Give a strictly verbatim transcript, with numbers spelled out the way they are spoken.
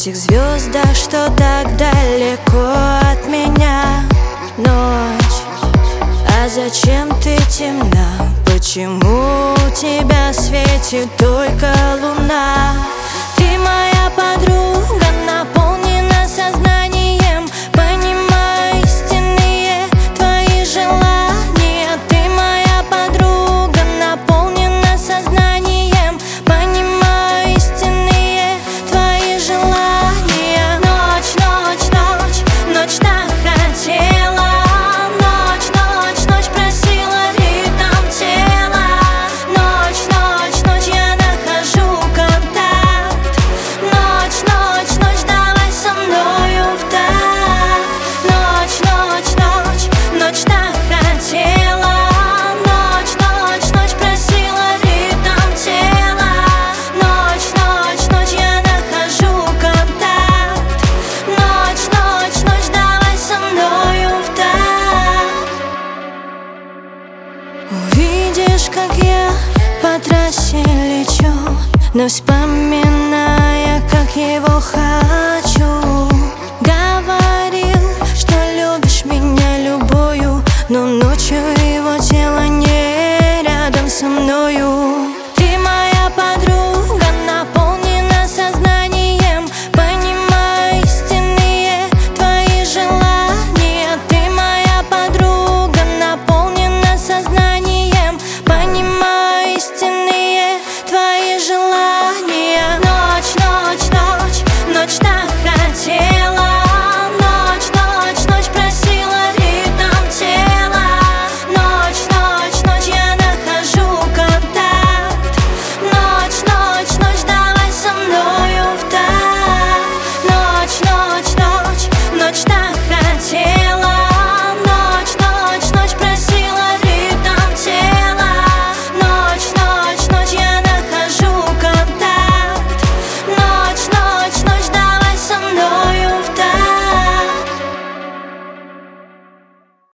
этих звездах, что так далеко от меня. Ночь, а зачем ты темна? Почему у тебя светит только луна? Ты моя подруга, наполнена сознанием, понимаю истинные твои желания. Ты моя подруга, наполнена сознанием, понимаю истинные твои желания. Ночь, ночь, ночь, ночь так хотела. Ночь, ночь, ночь просила ритм тела. Ночь, ночь, ночь я нахожу контакт. Ночь, ночь, ночь давай со мною в такт. Ночь, ночь, ночь, ночь так хотела. Ночь, ночь, ночь просила ритм тела. Ночь, ночь, ночь я нахожу контакт. Ночь, ночь, ночь давай со мною в такт. Увидишь, как я по трассе лечу, но вспоминая, как его хочу.